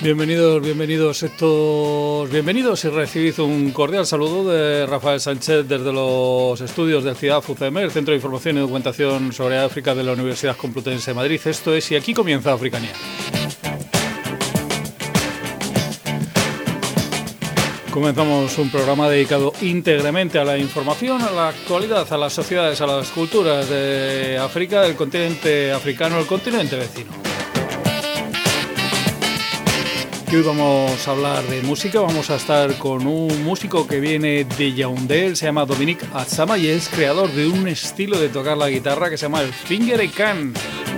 Bienvenidos y recibid un cordial saludo de Rafael Sánchez desde los estudios del CIAF UCM, el Centro de Información y Documentación sobre África de la Universidad Complutense de Madrid. Esto es Y aquí comienza Africanía. Comenzamos un programa dedicado íntegramente a la información, a la actualidad, a las sociedades, a las culturas de África, del continente africano, el continente vecino. Y hoy vamos a hablar de música, vamos a estar con un músico que viene de Yaoundé, él se llama Dominique Atsama y es creador de un estilo de tocar la guitarra que se llama el Fingerekan.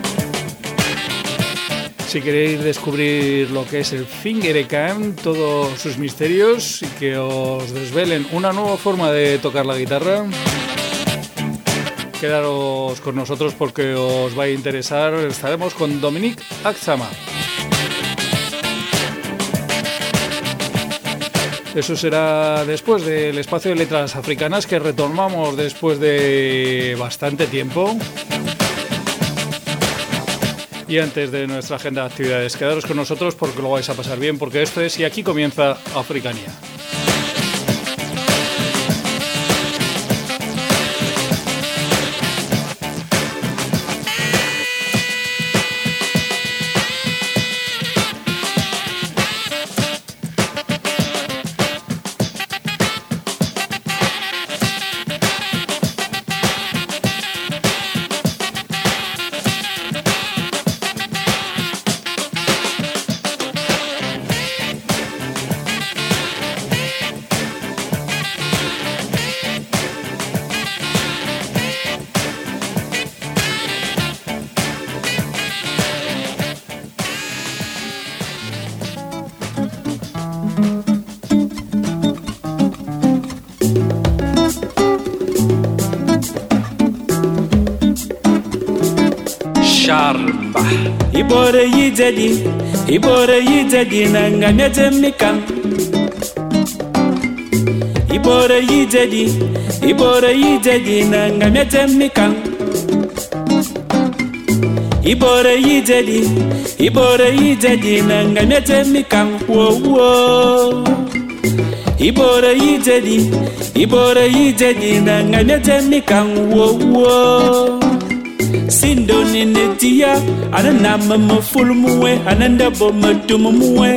Si queréis descubrir lo que es el Fingerekan, todos sus misterios y que os desvelen una nueva forma de tocar la guitarra, quedaros con nosotros porque os va a interesar. Estaremos con Dominique Atsama. Eso será después del espacio de letras africanas que retomamos después de bastante tiempo. Y antes de nuestra agenda de actividades, quedaros con nosotros porque lo vais a pasar bien, porque esto es Y aquí comienza Africanía. Ibore yidedi nanga nyezemika Ibore yidedi nanga nyezemika Ibore yidedi nanga nyezemika wo wo Ibore yidedi nanga nyezemika wo wo Sindo ninetia anana mama fulmuwe ananda boma tumumuwe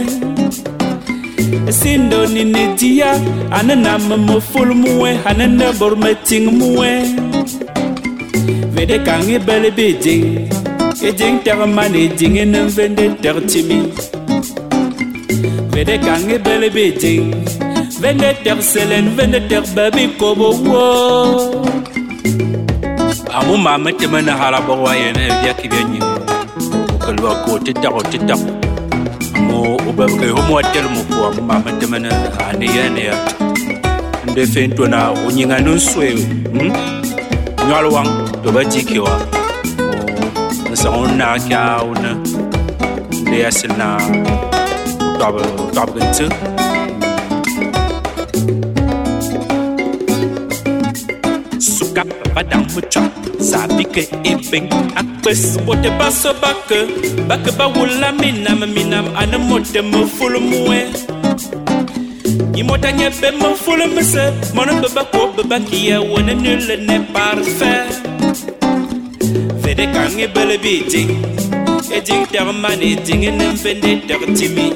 Sindo ninetia anana mama fulmuwe ananda borma tingmuwe Vede kange bele beijing ejing termane jinge nan vende tertimi Vede kange bele beijing vende terselen vende terbabi kobo wo Amu mama temana harabawa yana ya kibenyi kalwa ko tita mo ubabke homo atelmo ko mama temana ane yana nde fento na unyinga nonswe nyalwang to bajikiwa o nasona kya una de asna tabentse sukap padang mucha Sabike ibeng akpes bote baso bake ba wula minam anamote mo fulmuwe Imota nyebe mo fulmse mono baba ko baba kiya wona nul ne parfait Vede kange bele beijing ejing termane jinge nem vende tertimi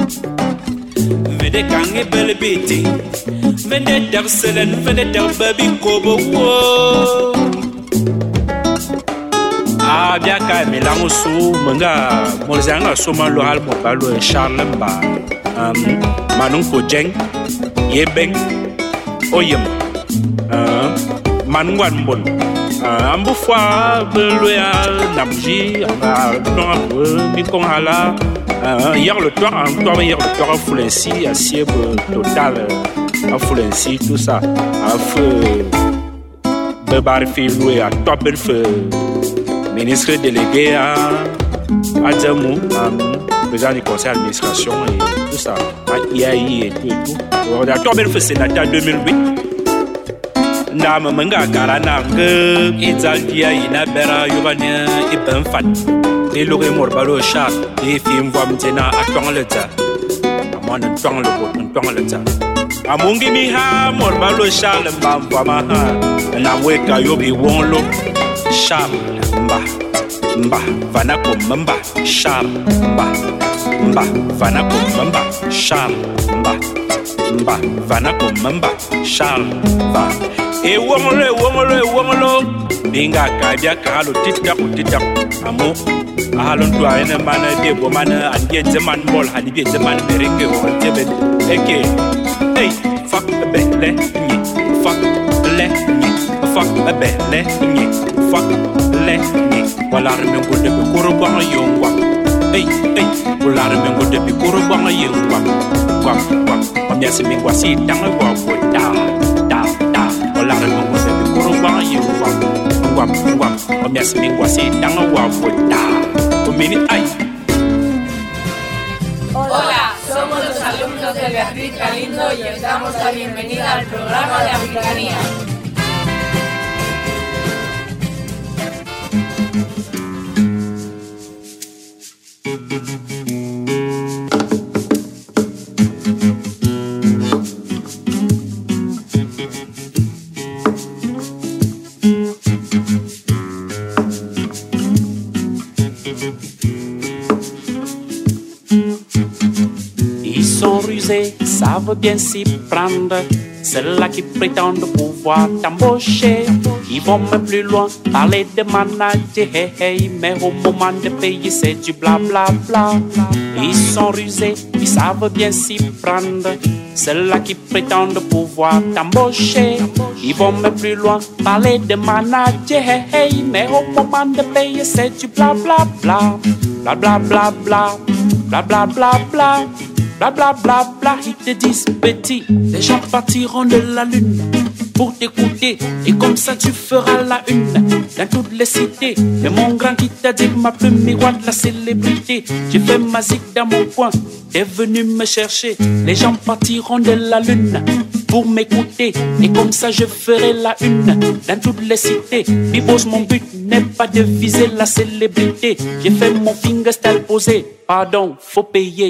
Vede kange bele beijing vende terselen vende terbabi kobo wo Biaka milango su manga molzanga soma lo hal mo balo Charles Mba manung pojeng yebeng oyem manungwan mbon ambu fwa belo ya namji non mi kon hala hier le toit Foulensi assieb total à Foulensi tout ça à feu bebar filou à top feu ministre délégué à Adjamou, président du conseil d'administration et tout ça, à IAI et tout. L'acteur Belfeu sénateur 2008, Nama menga karana ke itzal dia ina bera yubania iben fat. Des lourds morts balo chat, des films voient m'tena à ton le ta. Moi ne ton le bot, ne ton le ta. Amungi mi ha morts balo chat le mbam voit ma ha. Na weka yobi wonlo. Char mba mba vanako mba char mba mba vanako mba char mba mba vanako mba char va e wongolo binga kabia kalo tita amo ahalon to ene mana de bo mana anje zaman bol hani bi zaman bereke o tebe eke hey fuck bele ni fuck le ni fuck bele ni fuck le ni wala reme go de ko ba yongwa hey wala reme go de ko ba yongwa kwa amyase mingwa si tanga wa da wala reme go de ko ba yongwa kwa amyase mingwa si tanga wa da o mini ay. Hola, somos los alumnos de Beatriz Galindo y os damos la bienvenida al programa de Africanía. Savent bien s'y prendre, ceux-là qui prétendent pouvoir t'embaucher. Ils vont même plus loin, parler de manager, mais au moment de payer c'est du blablabla. Ils sont rusés, ils savent bien s'y prendre, ceux-là qui prétendent pouvoir t'embaucher. Ils vont même plus loin, parler de manager, mais au moment de payer c'est du blablabla. Blablabla, blablabla. Bla bla bla bla, ils te disent petit, les gens partiront de la lune pour t'écouter, et comme ça tu feras la une dans toutes les cités. Mais mon grand qui t'a dit que ma plume miroir de la célébrité. J'ai fait ma zig dans mon coin, t'es venu me chercher. Les gens partiront de la lune pour m'écouter, et comme ça je ferai la une dans toutes les cités. Bibos, mon but n'est pas de viser la célébrité. J'ai fait mon fingerstyle posé, pardon, faut payer.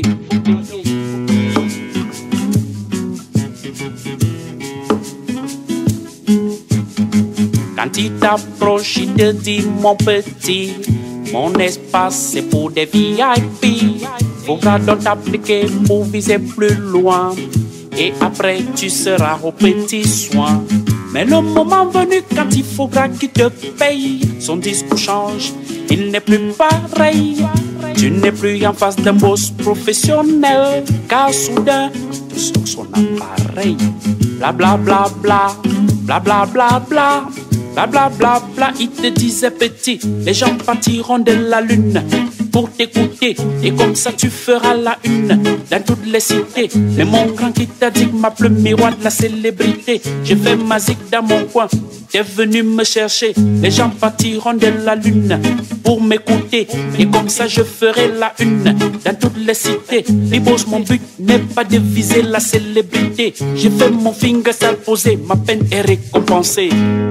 Quand il t'approche, il te dit mon petit, mon espace c'est pour des VIP. Faudra donc t'appliquer pour viser plus loin, et après tu seras au petit soin. Mais le moment venu quand il faudra qu'il te paye, son discours change, il n'est plus pareil. Tu n'es plus en face d'un boss professionnel, car soudain tu sors son appareil. Bla bla bla bla, bla bla bla bla. Bla bla bla bla, il te disait petit, les gens partiront de la lune pour t'écouter, et comme ça tu feras la une dans toutes les cités. Mais mon grand qui t'a dit que ma plume miroir de la célébrité. J'ai fait ma zig dans mon coin, t'es venu me chercher. Les gens partiront de la lune pour m'écouter, et comme ça je ferai la une dans toutes les cités. Libos, mon but n'est pas de viser la célébrité. J'ai fait mon finger sale posé, ma peine est récompensée.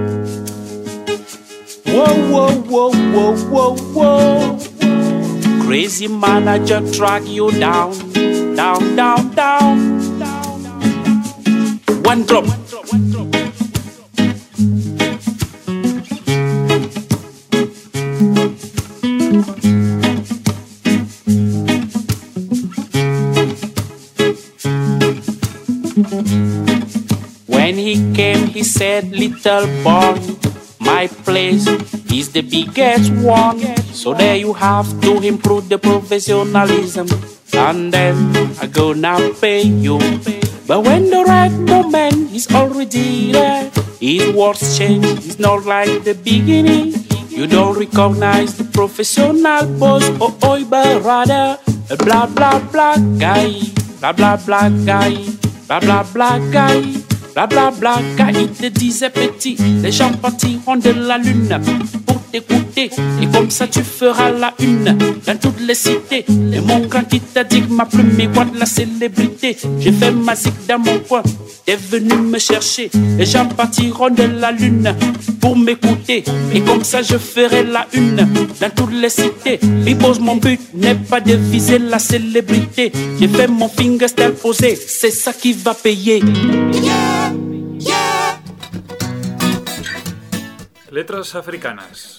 Whoa, whoa, whoa, whoa, whoa. Crazy manager drag you down, down, down, down. One drop. When he came, he said, little boy, my place is the biggest one. So there you have to improve the professionalism, and then I gonna pay you. But when the right moment is already there, his words change, it's not like the beginning. You don't recognize the professional boss, but rather a blah blah blah guy. Blah blah blah guy, blah blah blah guy. Bla bla bla, car il te disait petit, les gens partiront de la lune pour t'écouter. beauté. Et comme ça tu feras la une dans toutes les cités. Et mon grand qui t'a dit que ma plume est de la célébrité. J'ai fait ma zig dans mon coin, t'es venu me chercher. Et j'en partirai de la lune pour m'écouter. Et comme ça je ferai la une dans toutes les cités. Bibos, mon but n'est pas de viser la célébrité. J'ai fait mon fingerstyle posé, c'est ça qui va payer. Letras africanas.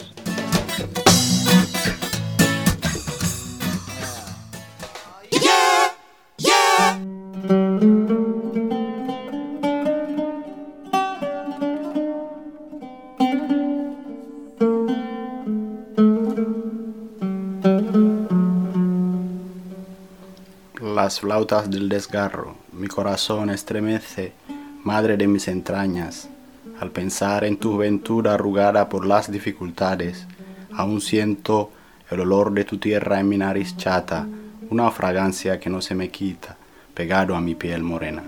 Las flautas del desgarro, mi corazón estremece, madre de mis entrañas, al pensar en tu juventud arrugada por las dificultades. Aún siento el olor de tu tierra en mi nariz chata, una fragancia que no se me quita, pegado a mi piel morena.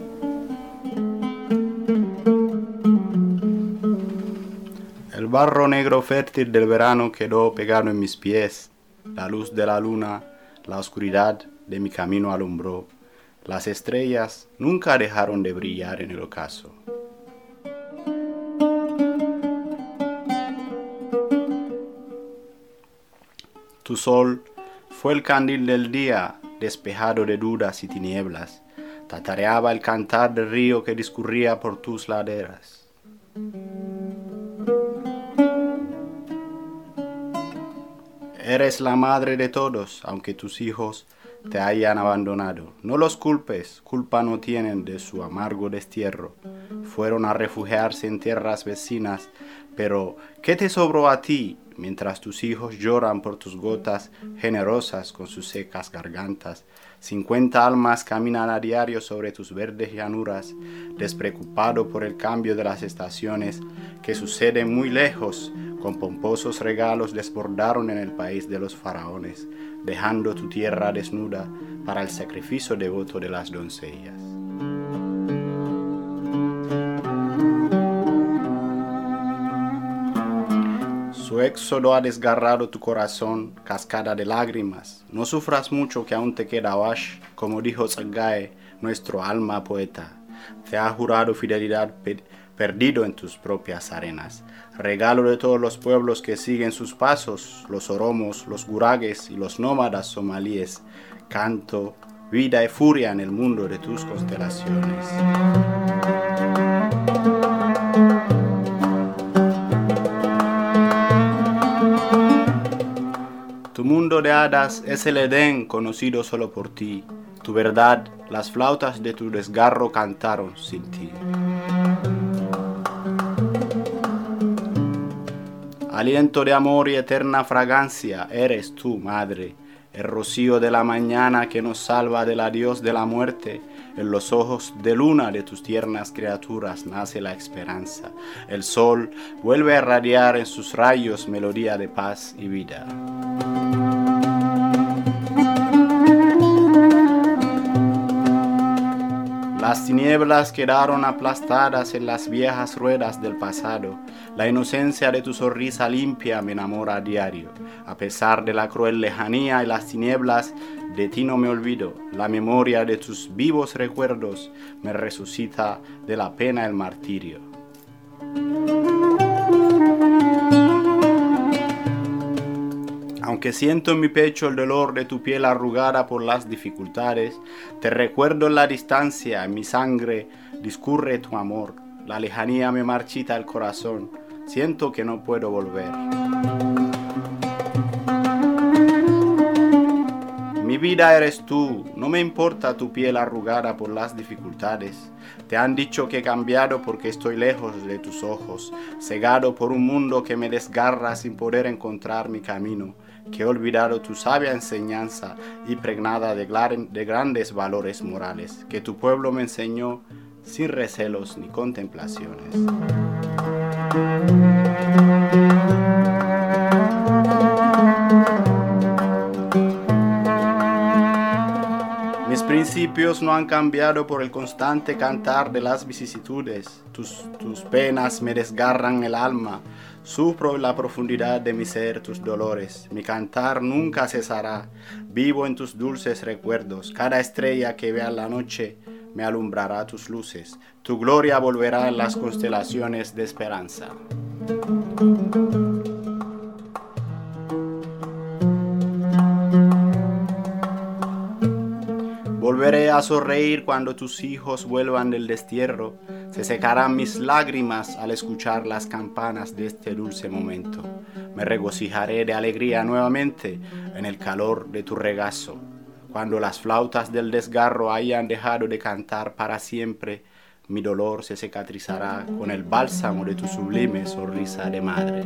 El barro negro fértil del verano quedó pegado en mis pies, la luz de la luna, la oscuridad de mi camino alumbró, las estrellas nunca dejaron de brillar en el ocaso. Tu sol fue el candil del día, despejado de dudas y tinieblas, tatareaba el cantar del río que discurría por tus laderas. Eres la madre de todos, aunque tus hijos te hayan abandonado. No los culpes, culpa no tienen de su amargo destierro. Fueron a refugiarse en tierras vecinas, pero ¿qué te sobró a ti? Mientras tus hijos lloran por tus gotas generosas con sus secas gargantas, 50 almas caminan a diario sobre tus verdes llanuras, despreocupado por el cambio de las estaciones que suceden muy lejos. Con pomposos regalos desbordaron en el país de los faraones, dejando tu tierra desnuda para el sacrificio devoto de las doncellas. Su éxodo ha desgarrado tu corazón, cascada de lágrimas. No sufras mucho que aún te queda Wash, como dijo Tsagaye, nuestro alma poeta. Te ha jurado fidelidad perdido en tus propias arenas. Regalo de todos los pueblos que siguen sus pasos, los oromos, los guragues y los nómadas somalíes. Canto, vida y furia en el mundo de tus constelaciones. Tu mundo de hadas es el Edén conocido solo por ti. Tu verdad, las flautas de tu desgarro cantaron sin ti. Aliento de amor y eterna fragancia, eres tú, madre, el rocío de la mañana que nos salva del adiós de la muerte. En los ojos de luna de tus tiernas criaturas nace la esperanza. El sol vuelve a irradiar en sus rayos melodía de paz y vida. Las tinieblas quedaron aplastadas en las viejas ruedas del pasado. La inocencia de tu sonrisa limpia me enamora a diario. A pesar de la cruel lejanía y las tinieblas, de ti no me olvido. La memoria de tus vivos recuerdos me resucita de la pena el martirio. Aunque siento en mi pecho el dolor de tu piel arrugada por las dificultades, te recuerdo en la distancia, en mi sangre discurre tu amor. La lejanía me marchita el corazón, siento que no puedo volver. Mi vida eres tú, no me importa tu piel arrugada por las dificultades. Te han dicho que he cambiado porque estoy lejos de tus ojos, cegado por un mundo que me desgarra sin poder encontrar mi camino, que he olvidado tu sabia enseñanza impregnada de grandes valores morales, que tu pueblo me enseñó sin recelos ni contemplaciones. Mis principios no han cambiado por el constante cantar de las vicisitudes. Tus penas me desgarran el alma. Sufro en la profundidad de mi ser tus dolores, mi cantar nunca cesará, vivo en tus dulces recuerdos, cada estrella que vea la noche me alumbrará tus luces, tu gloria volverá en las constelaciones de esperanza. Volveré a sonreír cuando tus hijos vuelvan del destierro. Se secarán mis lágrimas al escuchar las campanas de este dulce momento. Me regocijaré de alegría nuevamente en el calor de tu regazo. Cuando las flautas del desgarro hayan dejado de cantar para siempre, mi dolor se cicatrizará con el bálsamo de tu sublime sonrisa de madre.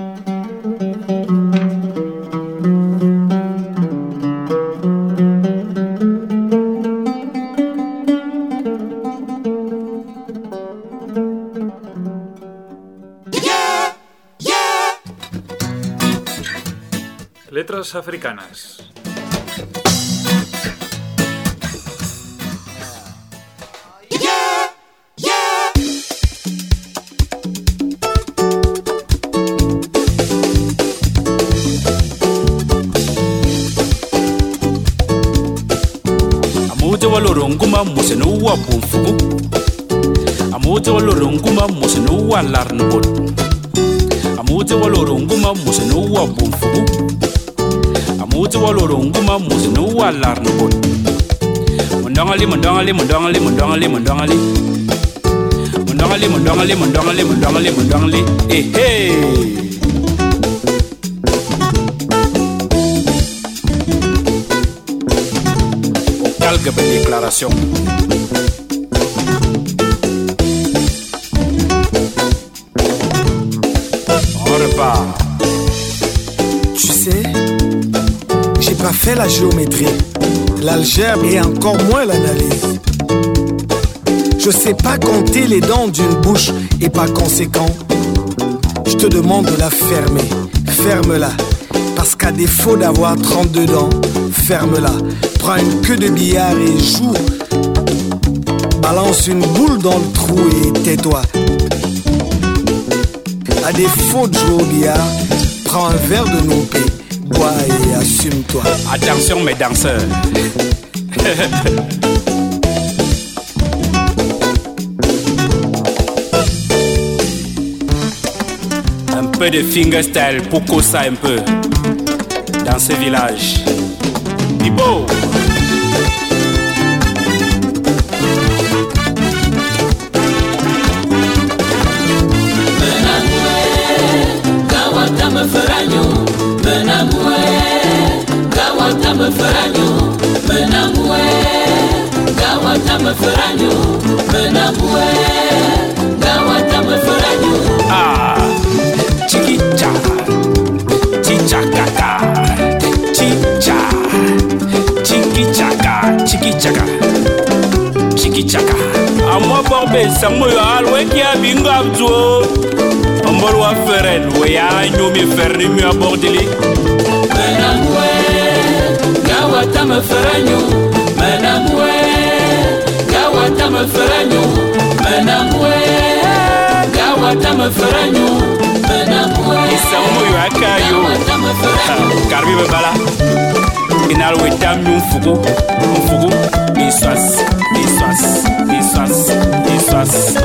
Letras africanas. Amuja waloronguma musenu wa bumfugu. Amuja waloronguma musenu wa larnbot. Amuja waloronguma musenu wa bumfugu. Amuja waloronguma musenu wa larnbot. Mondangali mondangali mondangali mondangali mondangali. Mondangali mondangali mondangali mondangali mondangali. Hey. Quelques déclarations. On repart. Tu sais, j'ai pas fait la géométrie, l'algèbre et encore moins l'analyse. Je sais pas compter les dents d'une bouche et par conséquent, je te demande de la fermer. Ferme-la, parce qu'à défaut d'avoir 32 dents, ferme-la. Prends une queue de billard et joue. Balance une boule dans le trou et tais-toi. À défaut de jouer au billard, prends un verre de noupé, bois et assume-toi. Attention mes danseurs. Un peu de fingerstyle pour causer un peu dans ce village. Bibo. Ah, chiquicha, chichacata, chicha, chiquichaca, chiquichaca, chiquichaca. A moi bombe, ça me alwe qui a bingo abdou. On va le faire, oui, à nous me faire ni mieux aborder. Menamwe, gawata me feranyo. Menamwe, gawata me feranyo. Menamwe, gawata me feranyo. Menamwe, Isa moyo akayo. Karbi bebala. Inal wetam mfugo, mfugo. Iswas, iswas, iswas, iswas.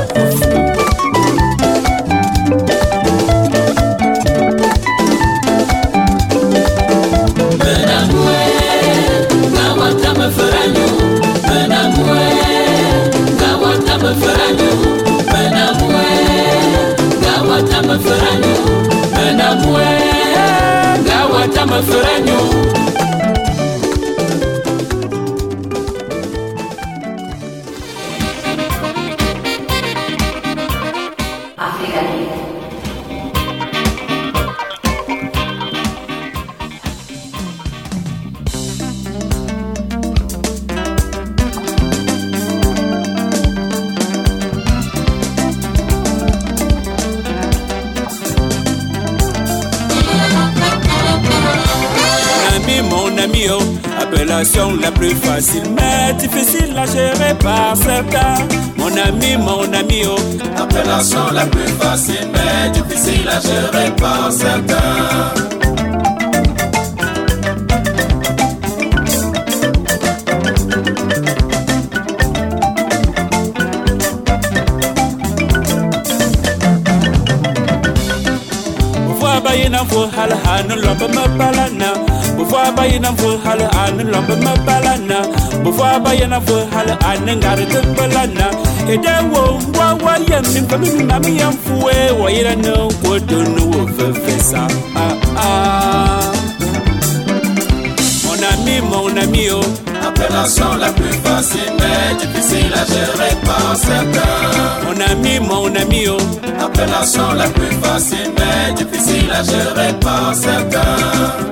Appellation la plus facile mais difficile à gérer par certains. Mon ami, oh. Appellation la plus facile mais difficile à gérer par certains. Bayina fo hal hanu lomba mabalana bufwa bayina fo hal hanu lomba mabalana bufwa bayina fo hal hanu ngare tembalana edewo wa yem kami mami yam fuwe wa ira no kodunu wo fefesa mon ami oh. Appellation la plus facile mais difficile à gérer par certains. Mon ami oh. Appellation la plus facile mais difficile à gérer par certains.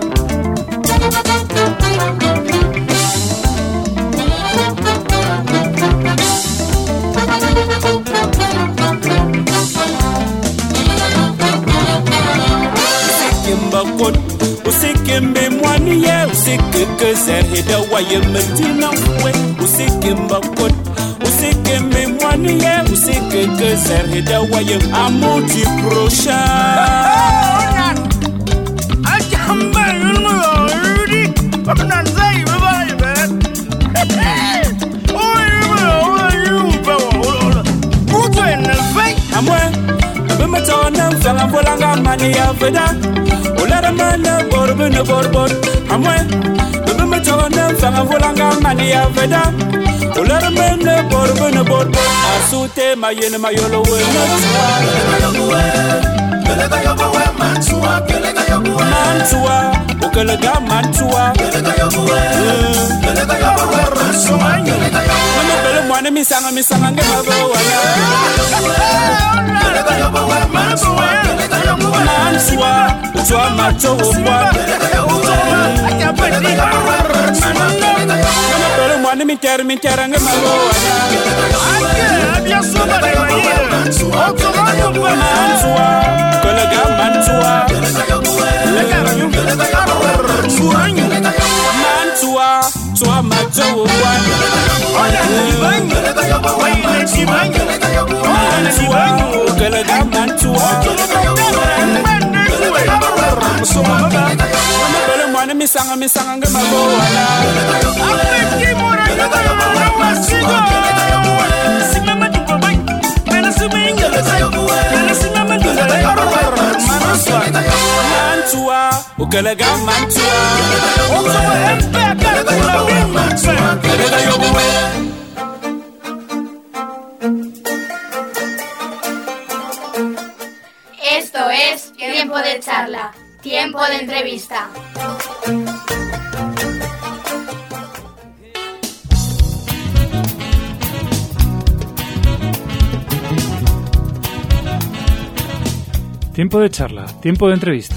Usikimbe mwani ye usikike zerhida waye medina we usikimba kot usikimbe mwani ye usikike zerhida waye amuti prosha ajamba yuri bakna zai bye bye amwe bemetona fanga volanga mani ya veda olara mana borbene borbor amwe bemetona fanga volanga mani ya veda olara mana borbene borbor asute mayene mayolo we mantua okelaga mantua bele mwana misanga ngema wana Mansua, Tua Macho, one minter, and Esto es Tiempo de Charla, Tiempo de Entrevista. Tiempo de charla, tiempo de entrevista.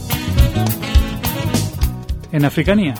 En Africanía.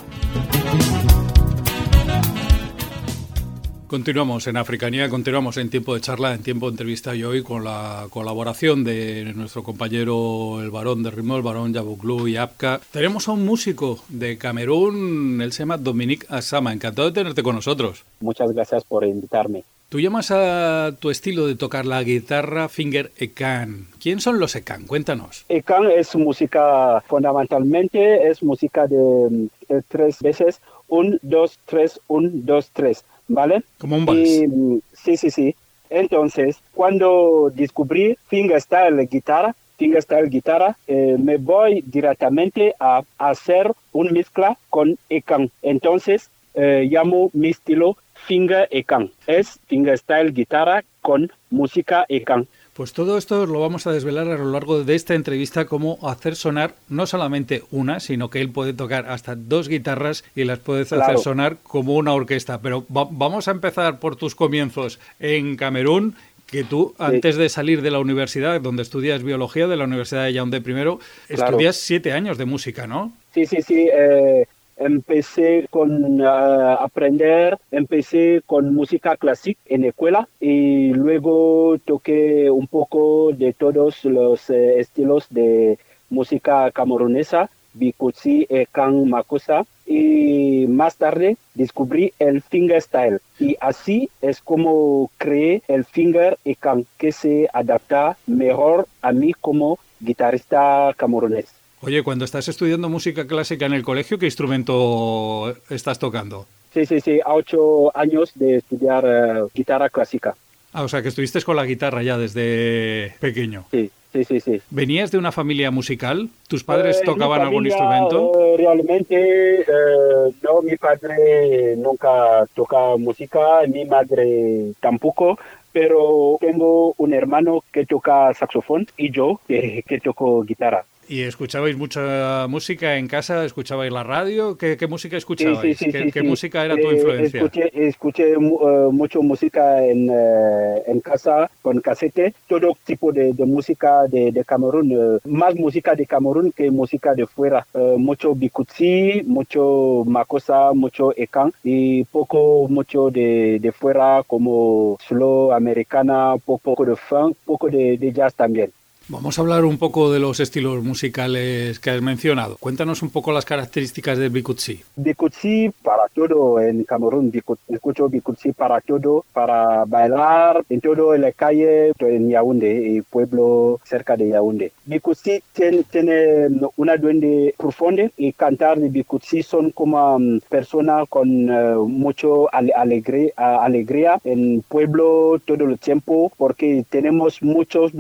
Continuamos en Africanía, continuamos en tiempo de charla, en tiempo de entrevista y hoy con la colaboración de nuestro compañero el varón de ritmo, el varón Yabuglu y Apka. Tenemos a un músico de Camerún, él se llama Dominique Asama. Encantado de tenerte con nosotros. Muchas gracias por invitarme. Tú llamas a tu estilo de tocar la guitarra finger ekan. ¿Quién son los ekan? Cuéntanos. Ekan es música, fundamentalmente es música de 3 veces, 1, 2, 3, 1, 2, 3, ¿vale? Como un vals. Sí. Entonces, cuando descubrí fingerstyle guitarra, me voy directamente a hacer una mezcla con ekan. Entonces, llamo mi estilo finger ekan. Es fingerstyle guitarra con música ekan. Pues todo esto lo vamos a desvelar a lo largo de esta entrevista, cómo hacer sonar no solamente una, sino que él puede tocar hasta 2 guitarras y las puede hacer sonar como una orquesta. Pero vamos a empezar por tus comienzos en Camerún, que tú, antes de salir de la universidad, donde estudias biología, de la Universidad de Yaoundé primero, estudias 7 años de música, ¿no? Sí. Empecé con música clásica en escuela y luego toqué un poco de todos los estilos de música camerunesa bikutsi, ekan, makossa. Y más tarde descubrí el fingerstyle y así es como creé el finger ekan, que se adapta mejor a mí como guitarrista camerunés. Oye, cuando estás estudiando música clásica en el colegio, ¿qué instrumento estás tocando? Sí, a 8 años de estudiar guitarra clásica. Ah, o sea, que estuviste con la guitarra ya desde pequeño. Sí. ¿Venías de una familia musical? ¿Tus padres tocaban algún familia, instrumento? Realmente no, mi padre nunca toca música, mi madre tampoco, pero tengo un hermano que toca saxofón y yo que toco guitarra. ¿Y escuchabais mucha música en casa? ¿Escuchabais la radio? ¿Qué música escuchabais? ¿Qué música era tu influencia? Escuché mucho música en casa con casete, todo tipo de música de Camerún, más música de Camerún que música de fuera, mucho bikutsi, mucho makossa, mucho ekan y mucho de fuera como slow americana, poco de funk, poco de jazz también. Vamos a hablar un poco de los estilos musicales que has mencionado. Cuéntanos un poco las características del bikutsi. Bikutsi para todo en Camerún, escucho bikutsi para todo, para bailar en todo en la calle, en Yaoundé, el pueblo cerca de Yaoundé. Bikutsi tiene una duende profunda y cantar de bikutsi son como personas con mucho alegría en pueblo todo el tiempo porque tenemos muchos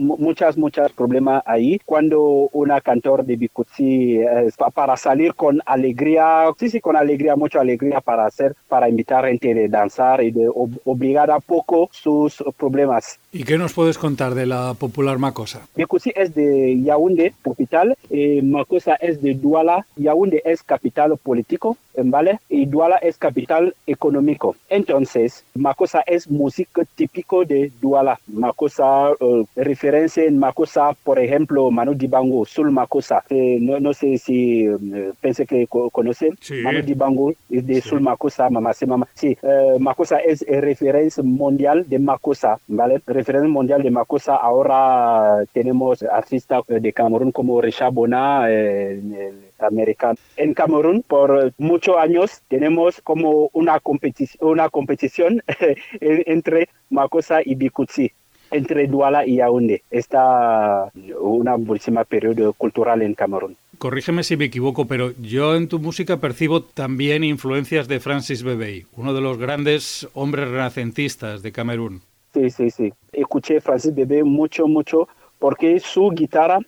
problemas ahí. Cuando una cantor de bikutsi para salir con alegría, con alegría, mucha alegría para invitar gente de danzar y de obligar a poco sus problemas. ¿Y qué nos puedes contar de la popular makossa? Bikutsi es de Yaoundé, capital, makossa es de Douala. Yaoundé es capital político, ¿vale? Y Douala es capital económico. Entonces, makossa es música típico de Douala. Makossa, referencia en makossa, por ejemplo, Manu Dibango, Sul Makossa. No sé si pensé que conocen. Sí. Manu Dibango es de Sul Makossa, mamá. Sí, makossa es referencia mundial de makossa, ¿vale? Referencia mundial de makossa. Ahora tenemos artistas de Camerún como Richard Bona, americano. En Camerún, por muchos años, tenemos como una competición entre makossa y bikutsi, entre Douala y Yaoundé. Está una buenísima periodo cultural en Camerún. Corrígeme si me equivoco, pero yo en tu música percibo también influencias de Francis Bebey, uno de los grandes hombres renacentistas de Camerún. Sí. Escuché Francis Bebey mucho, porque su guitarra,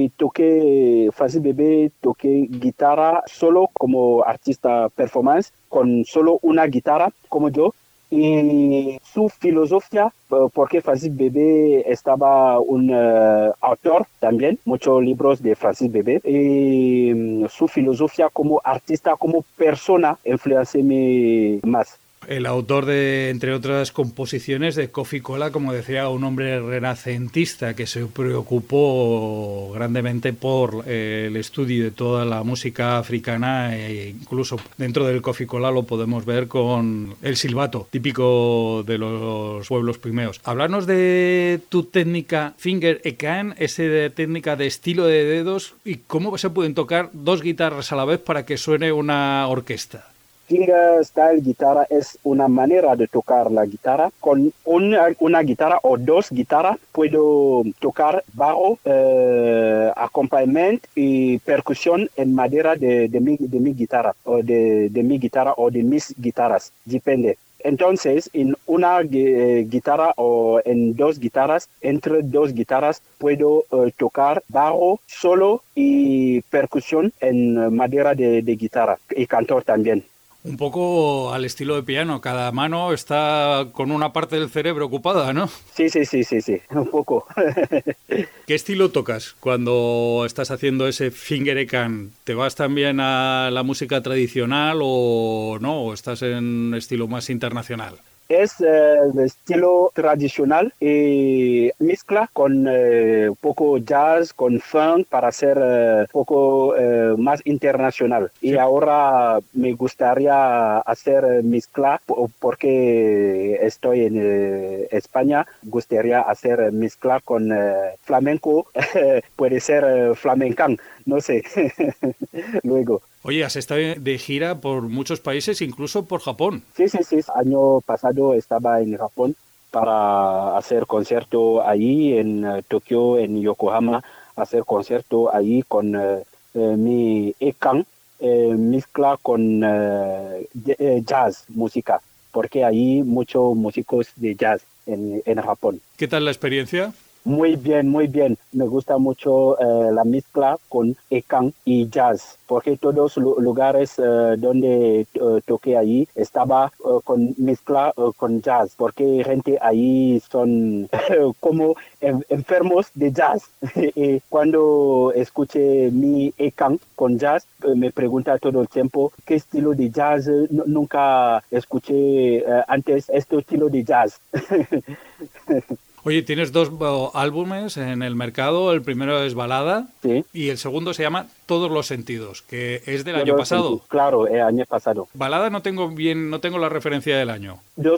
Francis Bebey toqué guitarra solo como artista performance, con solo una guitarra como yo. Y su filosofía, porque Francis Bebey estaba un autor también, muchos libros de Francis Bebey, y su filosofía como artista, como persona, influenció más. El autor de, entre otras composiciones, de Coffee Cola, como decía, un hombre renacentista que se preocupó grandemente por el estudio de toda la música africana e incluso dentro del Coffee Cola lo podemos ver con el silbato, típico de los pueblos pigmeos. Háblanos de tu técnica Finger Ekan, esa técnica de estilo de dedos y cómo se pueden tocar dos guitarras a la vez para que suene una orquesta. Fingerstyle guitarra es una manera de tocar la guitarra. Con una guitarra o dos guitarras puedo tocar bajo, acompañamiento y percusión en madera de mi guitarra o de mi guitarra o de mis guitarras, depende. Entonces, en una guitarra o en dos guitarras, entre dos guitarras, puedo tocar bajo solo y percusión en madera de guitarra y cantor también. Un poco al estilo de piano, cada mano está con una parte del cerebro ocupada, ¿no? Sí, un poco. ¿Qué estilo tocas cuando estás haciendo ese Finger Ekan? ¿Te vas también a la música tradicional o no? ¿O estás en estilo más internacional? Es de estilo tradicional y mezcla con poco jazz, con funk para ser poco más internacional. Sí. Y ahora me gustaría hacer mezcla porque estoy en España. Gustaría hacer mezcla con flamenco, puede ser flamencan. no sé, luego. Oye, has estado de gira por muchos países, incluso por Japón. Sí. Año pasado estaba en Japón para hacer concierto ahí en Tokio, en Yokohama, hacer concierto ahí con mi ekan, mezcla con jazz, música, porque hay muchos músicos de jazz en Japón. ¿Qué tal la experiencia? Muy bien. Me gusta mucho la mezcla con ekan y jazz, porque todos los lugares donde toqué ahí estaba con mezcla con jazz, porque gente ahí son como enfermos de jazz. Y cuando escuché mi ekan con jazz, me pregunta todo el tiempo qué estilo de jazz. Nunca escuché antes este estilo de jazz. Oye, tienes 2 álbumes en el mercado. El primero es Balada, sí, y el segundo se llama Todos los sentidos, que es del año pasado. Claro, el año pasado. Balada no tengo la referencia del año.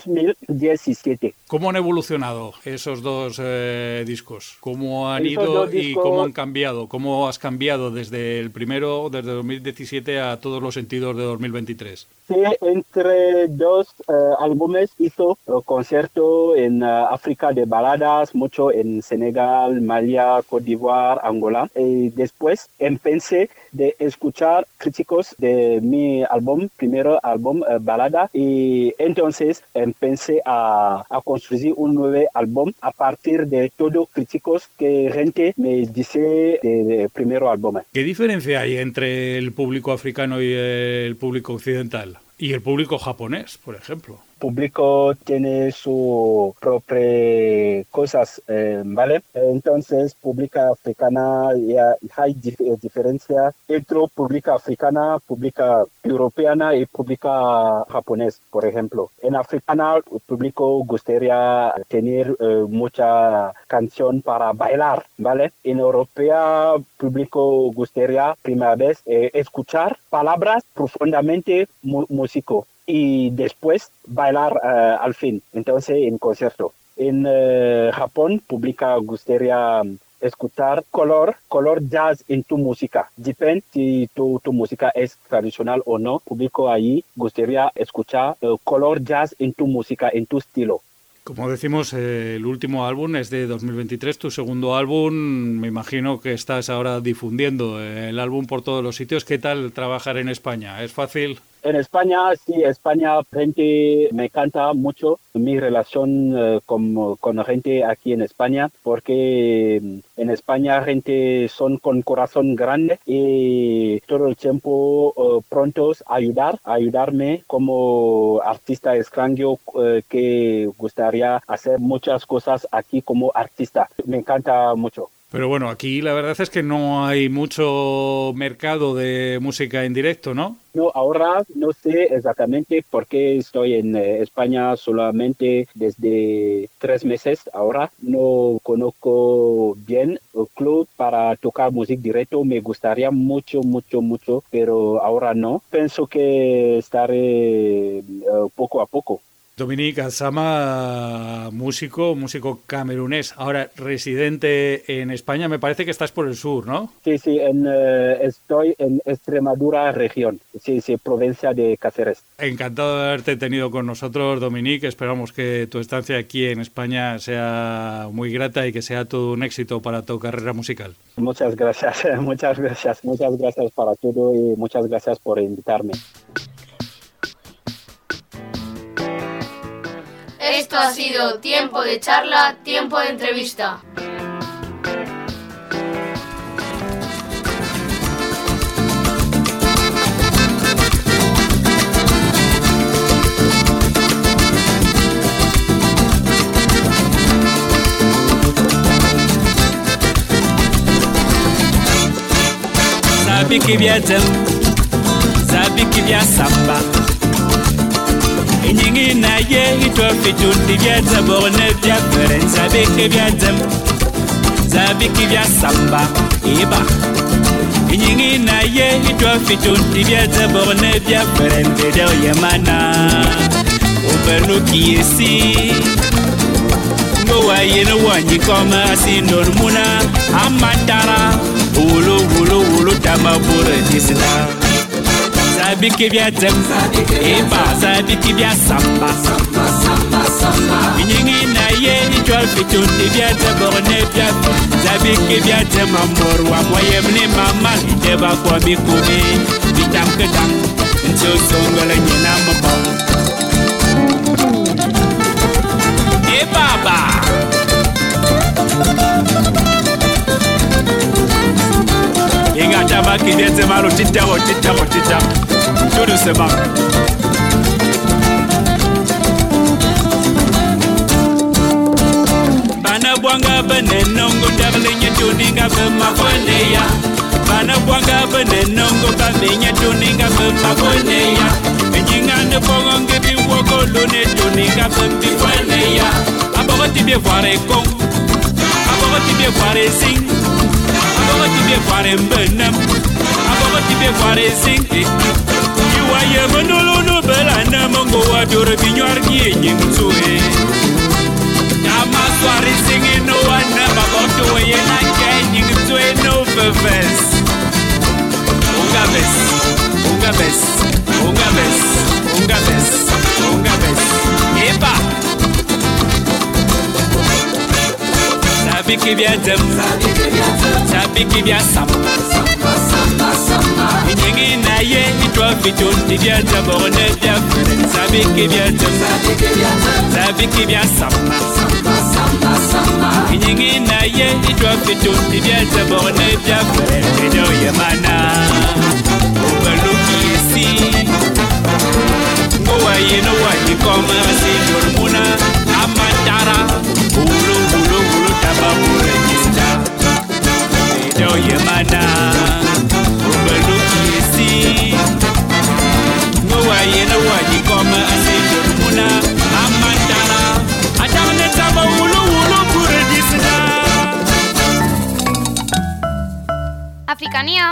2017. ¿Cómo han evolucionado esos 2 discos? ¿Cómo han Esos ido dos y discos... cómo han cambiado? ¿Cómo has cambiado desde el primero, desde 2017 a Todos los sentidos de 2023? Sí, entre 2 álbumes hizo concierto en África de baladas, mucho en Senegal, Mali, Côte d'Ivoire, Angola. Y después empecé de escuchar críticos de mi álbum, primero álbum Balada, y entonces empecé a construir un nuevo álbum a partir de todos críticos que gente me dice del primer álbum. ¿Qué diferencia hay entre el público africano y el público occidental? Y el público japonés, por ejemplo. El público tiene su propia cosas, ¿vale? Entonces, público africana, hay diferencia entre público africana, público europeana y público japonés, por ejemplo. En africana, el público gustaría tener mucha canción para bailar, ¿vale? En europea, el público gustaría, primera vez, escuchar palabras profundamente músico y después bailar al fin, entonces en concierto. En Japón, pública gustaría escuchar color jazz en tu música. Depende si tu música es tradicional o no. Público ahí gustaría escuchar color jazz en tu música, en tu estilo. Como decimos, el último álbum es de 2023, tu segundo álbum. Me imagino que estás ahora difundiendo el álbum por todos los sitios. ¿Qué tal trabajar en España? ¿Es fácil? En España, sí, gente me encanta mucho mi relación con gente aquí en España, porque en España gente son con corazón grande y todo el tiempo prontos a ayudarme como artista extranjero que gustaría hacer muchas cosas aquí como artista. Me encanta mucho. Pero bueno, aquí la verdad es que no hay mucho mercado de música en directo, ¿no? No, ahora no sé exactamente por qué estoy en España solamente desde 3 meses. Ahora no conozco bien el club para tocar música directo. Me gustaría mucho, pero ahora no. Pienso que estaré poco a poco. Dominique Gassama, músico camerunés, ahora residente en España. Me parece que estás por el sur, ¿no? Sí, estoy en Extremadura región, sí, provincia de Cáceres. Encantado de haberte tenido con nosotros, Dominique. Esperamos que tu estancia aquí en España sea muy grata y que sea todo un éxito para tu carrera musical. Muchas gracias para todo y muchas gracias por invitarme. Esto ha sido Tiempo de Charla, Tiempo de Entrevista. Zabi kibia tem, zabi kibia samba. Inyingi na ye itwa fitu divya zaborne vya feren. Zabi kibia tem, zabi kibia samba. Iba. Inyingi na ye itwa fitu divya zaborne vya feren. Video yemana, ubernu kiesi. Ngowa yeno wanyi koma asi normuna amatara. Wulu tama bure disna sabi ki bia tem eba sabi ki bia samba nyingi na ye ni twal fitu ni bia taborne bia sabi ki bia tem amor wa moyem ni mama deba kwa bikubi bitam kedam nso songole nyina mabon baba inga chama kidete malo tita todo sema bana bwanga benenongo dablenya tuninga bemakoneya bana bwanga benenongo bamenya tuninga bemakoneya enyingane bongonge biwoko lune tuninga bembifoneya abogoti bien voir con abogoti bien voir sing abogoti bien voir benam abogoti bien voir sing iwaye manolo no belana mongo wadore binyar kienye mtue ama soare sing no one abagoto ye na kenye mtue no fefes ungabes eba sabi ki bia tem sabi ki bia samba nyingi na ye ni twa fitu ni bia taborne bia sabi ki bia tem sabi ki bia samba nyingi na ye ni twa fitu ni bia taborne bia no yemana obaluki si ngowa ye no wa ni koma si dormuna amatara ulu tababure kista do yemana obaluki si ngowa ye no wa ni koma si dormuna amatara atamne tabulu pure kista Africania.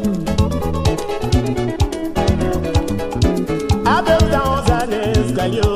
Yo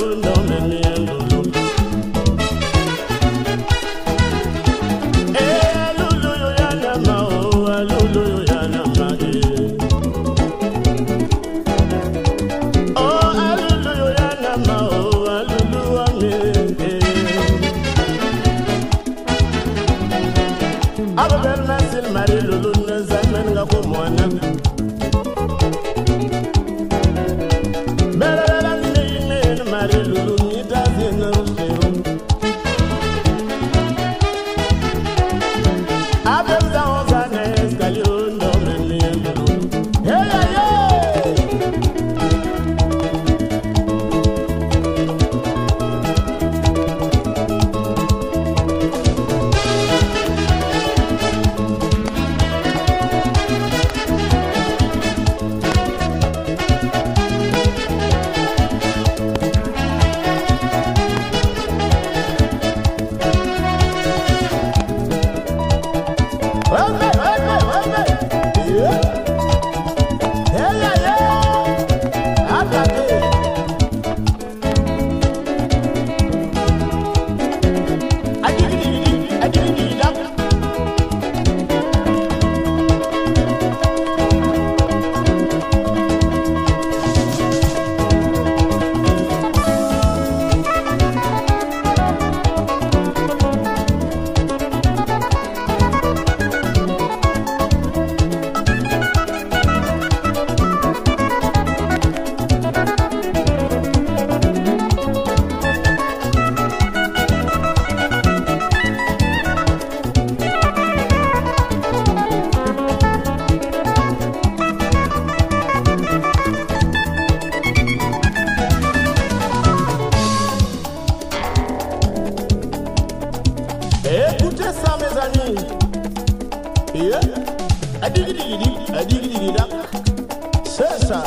C'est ça.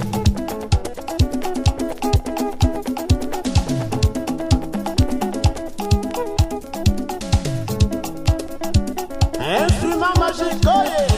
Instrument magique, oh yeah.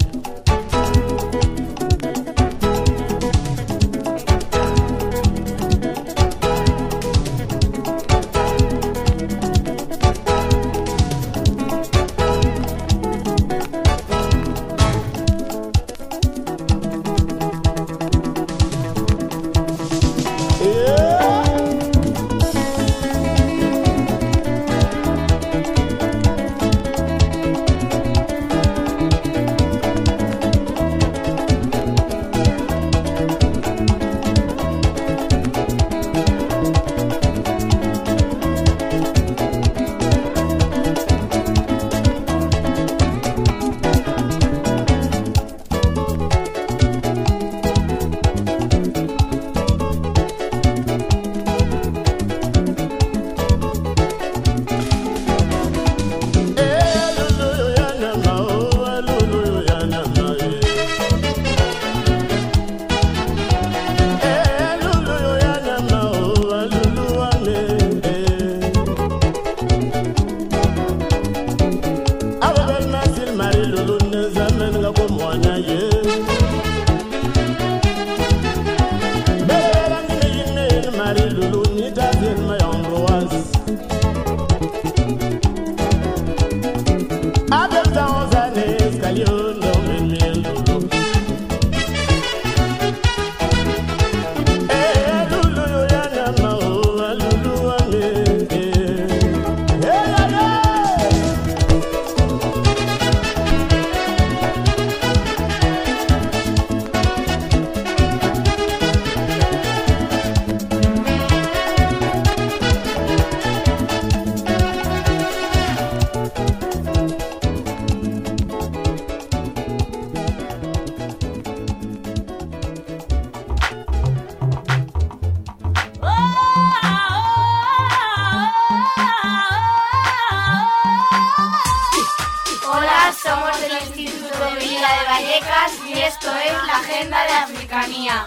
Y esto es la Agenda de Africanía.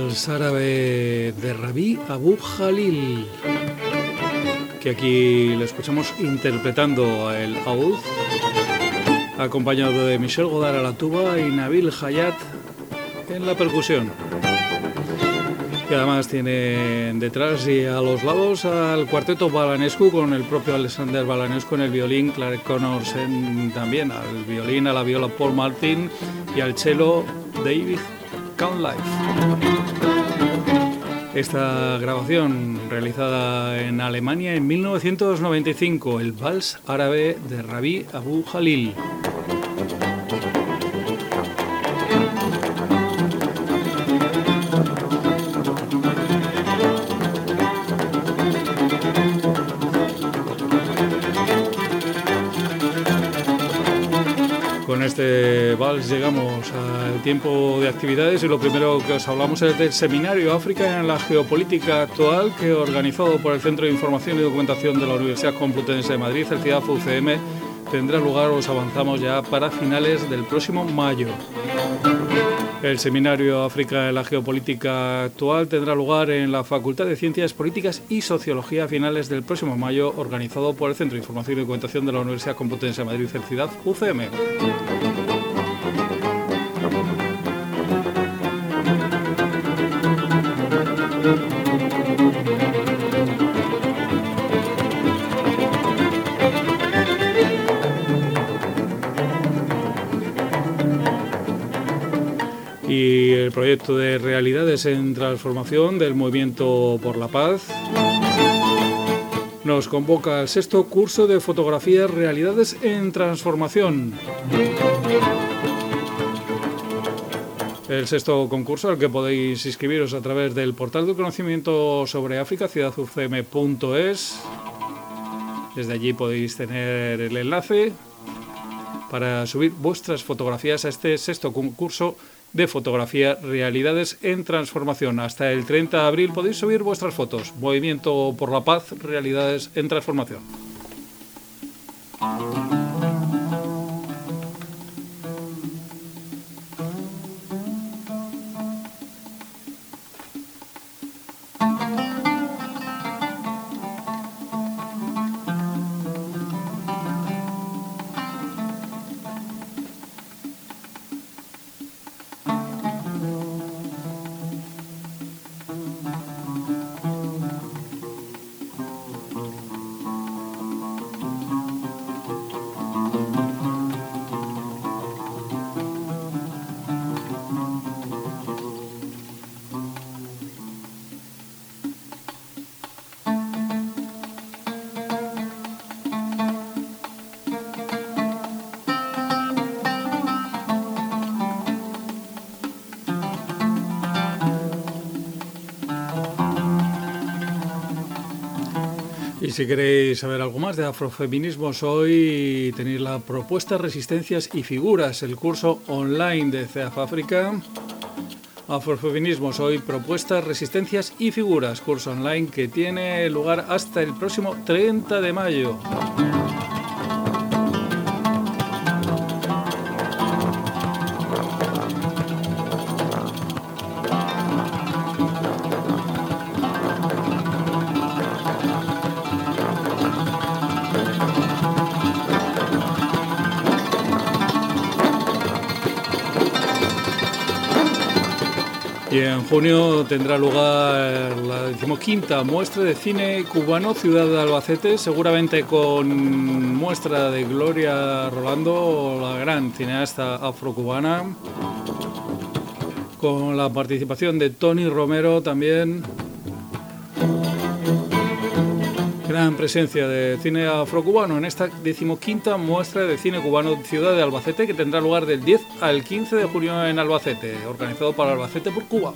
Vals árabe de Rabí Abu Jalil, que aquí le escuchamos interpretando el oud, acompañado de Michel Godard a la tuba y Nabil Hayat en la percusión. Y además tienen detrás y a los lados al cuarteto Balanescu con el propio Alexander Balanescu en el violín, Clark Connors también al violín, a la viola Paul Martin y al cello David Kahnlife. Esta grabación realizada en Alemania en 1995, el Vals árabe de Rabí Abu Jalil. Con este vals llegamos al tiempo de actividades y lo primero que os hablamos es del Seminario África en la Geopolítica Actual, que organizado por el Centro de Información y Documentación de la Universidad Complutense de Madrid, el CIDAF UCM, tendrá lugar, os avanzamos ya, para finales del próximo mayo. El Seminario África en la Geopolítica Actual tendrá lugar en la Facultad de Ciencias Políticas y Sociología a finales del próximo mayo, organizado por el Centro de Información y Documentación de la Universidad Complutense de Madrid, el CIDAF UCM. Y el proyecto de Realidades en Transformación del Movimiento por la Paz nos convoca al 6º curso de fotografía Realidades en Transformación. El 6º concurso al que podéis inscribiros a través del portal de conocimiento sobre África, ciudaducm.es. Desde allí podéis tener el enlace para subir vuestras fotografías a este 6º concurso de fotografía Realidades en Transformación. Hasta el 30 de abril podéis subir vuestras fotos. Movimiento por la Paz, Realidades en Transformación. Y si queréis saber algo más de afrofeminismos, hoy tenéis la propuesta Resistencias y Figuras, el curso online de CEAF África. Afrofeminismos, hoy propuestas, resistencias y figuras, curso online que tiene lugar hasta el próximo 30 de mayo. Y en junio tendrá lugar la 15ª muestra de cine cubano Ciudad de Albacete, seguramente con muestra de Gloria Rolando, la gran cineasta afrocubana, con la participación de Tony Romero también. Gran presencia de cine afrocubano en esta 15ª muestra de cine cubano Ciudad de Albacete, que tendrá lugar del 10 al 15 de junio en Albacete, organizado para Albacete por Cuba.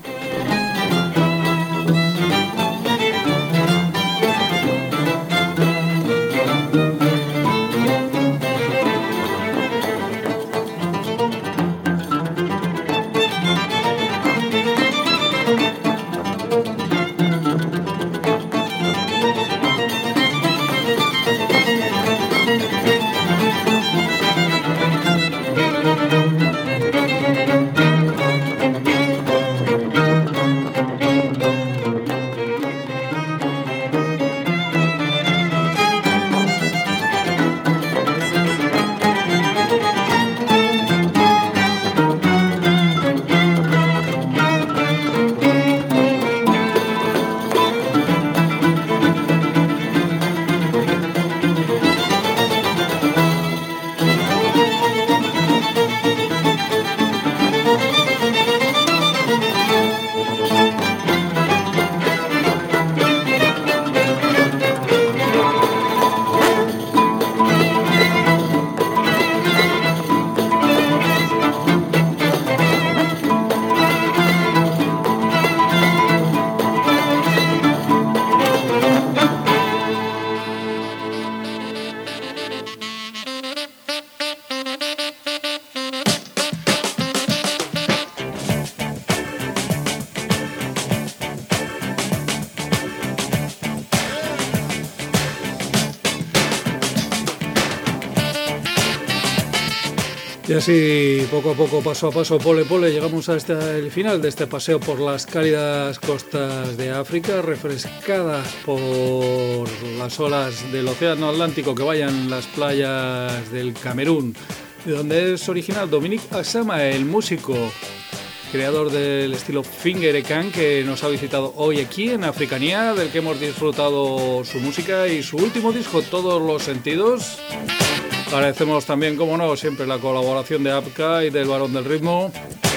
Y así, poco a poco, paso a paso, pole pole, llegamos hasta el final de este paseo por las cálidas costas de África, refrescadas por las olas del océano Atlántico que vayan las playas del Camerún, de donde es original Dominique Asama, el músico creador del estilo Fingerekan, que nos ha visitado hoy aquí en Africanía, del que hemos disfrutado su música y su último disco, Todos los Sentidos. Agradecemos también, como no, siempre la colaboración de Apka y del Barón del Ritmo.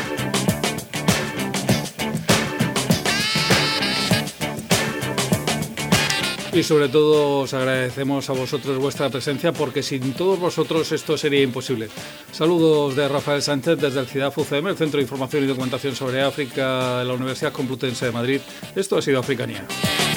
Y sobre todo os agradecemos a vosotros vuestra presencia, porque sin todos vosotros esto sería imposible. Saludos de Rafael Sánchez desde el CIDAF UCM, el Centro de Información y Documentación sobre África de la Universidad Complutense de Madrid. Esto ha sido Africanía.